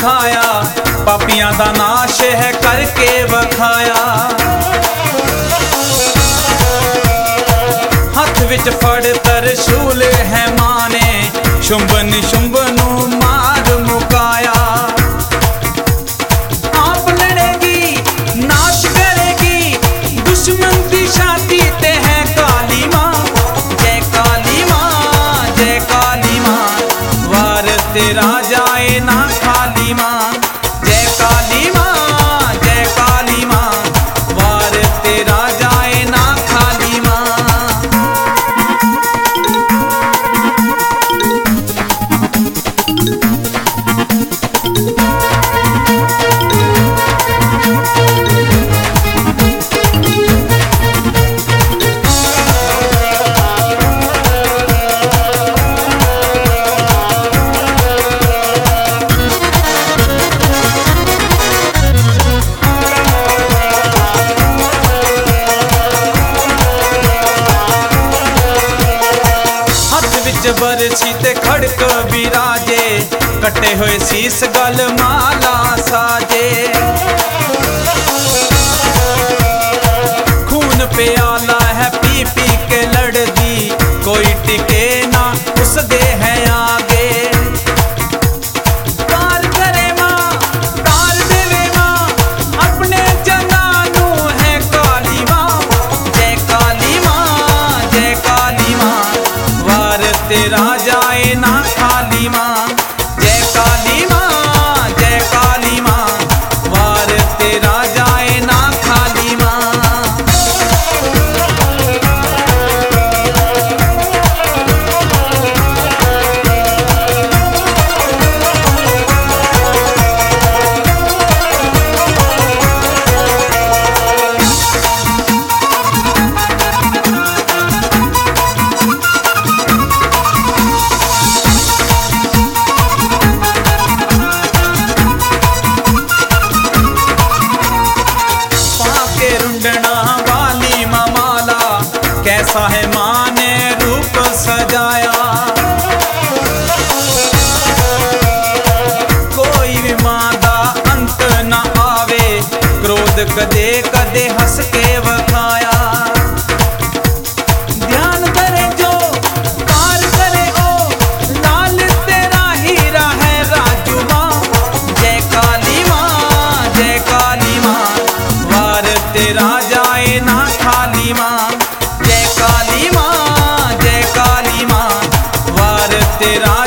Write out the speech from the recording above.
दिखाया, पापियां दा नाश है करके वखाया। हथ विच फड़ तरशूल है माने, शुंभ निशुंभ नू मार मुकाया। आप लड़ेगी नाश करेगी, दुश्मन की छाती ते है काली माँ। जय काली माँ, जय काली माँ, वार तेरा जाए ना खाली माँ। जय काली माँ, जय काली माँ, वार तेरा जाए ना खाली माँ। बरछी ते खड़क बिराजे, कटे हुए शीस गल माला साजे। खून प्याला है पी पी के लड़दी, कोई टिके ना उसदे है आगे। तार करे मां, तार देवे मां, अपने जनानू है काली मां। जय काली मां, जय काली मां, वार तेरा जाए ना खाली माँ। जय काली माँ, जय काली माँ, वार तेरा जाए ना खाली माँ। कैसा है माँ ने रूप सजाया, कोई भी माँ दा अंत न आवे, क्रोध कदे कदे हंस के वखाया। ध्यान करे जो पार करे ओ, लाल तेरा हीरा है राजू माँ। जय काली माँ, जय काली माँ, वार तेरा जाए ना खाली माँ। जय काली माँ, जय काली माँ, वार तेरा